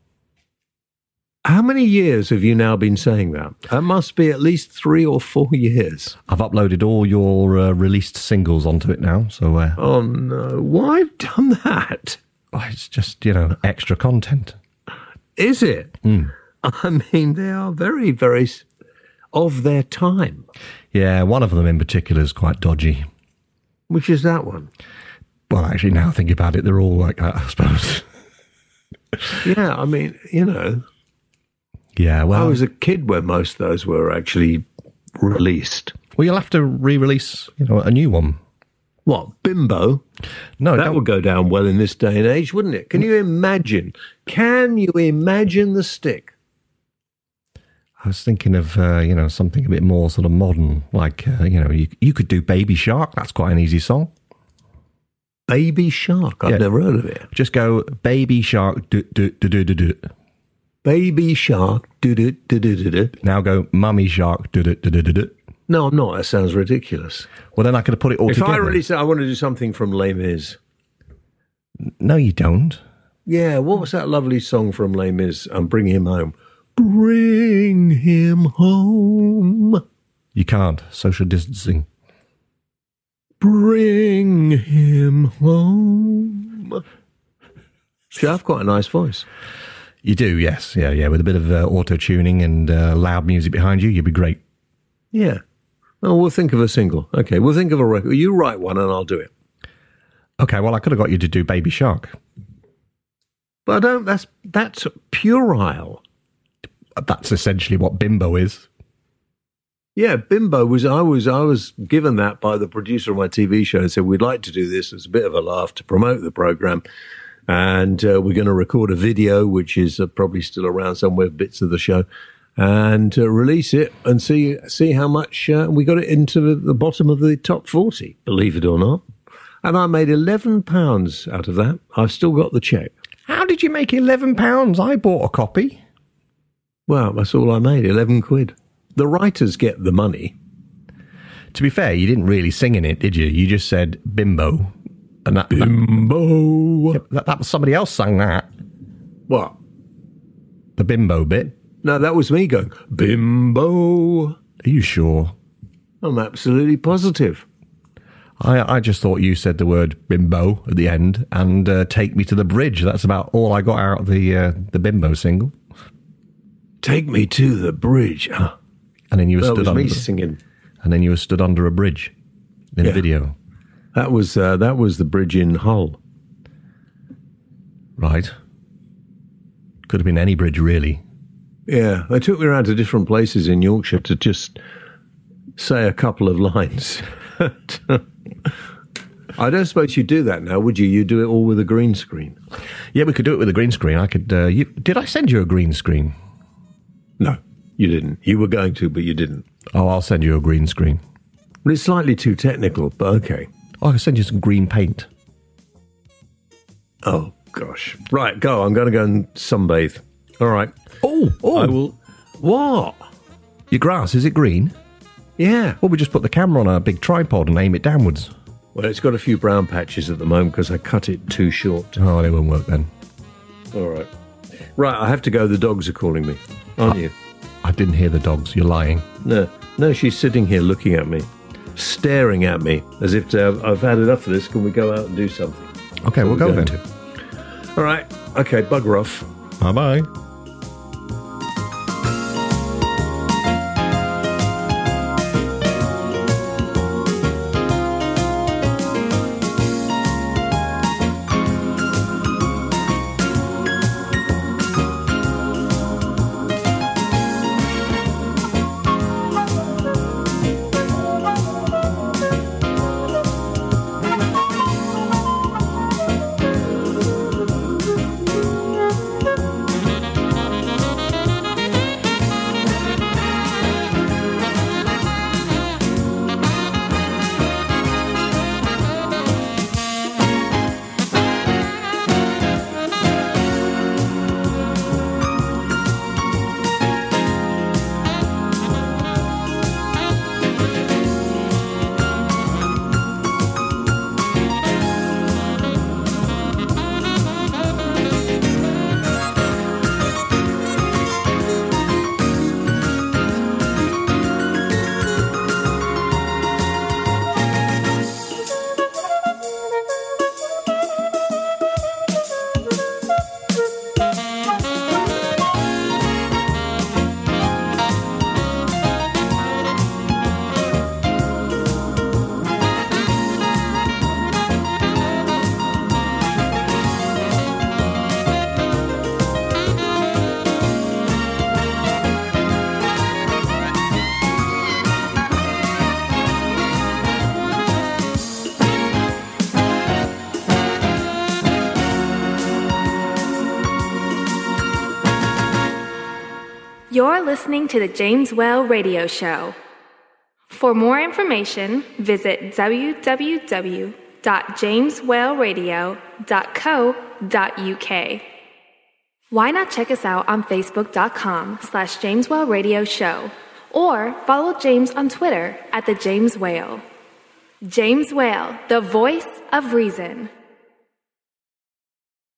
How many years have you now been saying that? That must be at least three or four years. I've uploaded all your uh, released singles onto it now. So, uh, oh, no. Why have you done that? Oh, it's just, you know, extra content. Is it? Mm. I mean, they are very, very of their time. Yeah, one of them in particular is quite dodgy. Which is that one? Well, actually, now thinking about it, they're all like that, I suppose. Yeah, I mean, you know. Yeah, well, I was a kid when most of those were actually released. Well, you'll have to re-release, you know, a new one. What, Bimbo? No, that would go down well in this day and age, wouldn't it? Can you imagine? Can you imagine the stick? I was thinking of, uh, you know, something a bit more sort of modern, like, uh, you know, you, you could do Baby Shark. That's quite an easy song. Baby Shark? I've yeah. never heard of it. Just go, Baby Shark, do, do, do, do, do, do. Baby Shark, do, do, do, do, do, do. Now go, Mummy Shark, do, do, do, do, do, do. No, I'm not. That sounds ridiculous. Well, then I could have put it all if together. If I really say I want to do something from Les Mis. No, you don't. Yeah, what was that lovely song from Les Mis? Um, Bring Him Home. Bring him home. You can't. Social distancing. Bring him home. See, I've got a nice voice. You do, yes. Yeah, yeah. With a bit of uh, auto-tuning and uh, loud music behind you, you'd be great. Yeah. Oh, we'll think of a single. Okay, we'll think of a record. You write one and I'll do it. Okay, well, I could have got you to do Baby Shark. But I don't, that's, that's puerile. That's essentially what Bimbo is. Yeah, Bimbo was, I was, I was given that by the producer of my T V show and said, we'd like to do this as a bit of a laugh to promote the program. And uh, we're going to record a video, which is uh, probably still around somewhere, bits of the show, and uh, release it and see see how much uh, we got it into the, the bottom of the top forty, believe it or not. And I made eleven pounds out of that. I've still got the check. How did you make eleven pounds? I bought a copy. Well, that's all I made, eleven quid. The writers get the money. To be fair, you didn't really sing in it, did you? You just said bimbo. And that, Bimbo. That, that, that was somebody else sang that. What? The bimbo bit. No, that was me going, bimbo. Are you sure? I'm absolutely positive. I, I just thought you said the word bimbo at the end and uh, take me to the bridge. That's about all I got out of the uh, the bimbo single. Take me to the bridge. Huh? And then you were That stood was under. me singing. And then you were stood under a bridge in Yeah. the video. That was uh, that was the bridge in Hull. Right. Could have been any bridge, really. Yeah, they took me around to different places in Yorkshire to just say a couple of lines. I don't suppose you'd do that now, would you? You do it all with a green screen. Yeah, we could do it with a green screen. I could. Uh, you, did I send you a green screen? No, you didn't. You were going to, but you didn't. Oh, I'll send you a green screen. But it's slightly too technical, but okay. Oh, I can send you some green paint. Oh, gosh. Right, go. I'm going to go and sunbathe. All right. Oh, oh. I will. What? Your grass, is it green? Yeah. Well, we just put the camera on a big tripod and aim it downwards. Well, it's got a few brown patches at the moment because I cut it too short. Oh, they won't work then. All right. Right, I have to go. The dogs are calling me. Aren't you? I didn't hear the dogs. You're lying. No. No, she's sitting here looking at me, staring at me as if to have, I've had enough of this. Can we go out and do something? Okay, we'll go then. To. All right. Okay, bugger off. Bye-bye. You're listening to the James Well Radio Show. For more information, visit w w w dot james well radio dot co dot u k. Why not check us out on facebook.com slash James Well Radio Show or follow James on Twitter at the James Whale. James Whale, the voice of reason.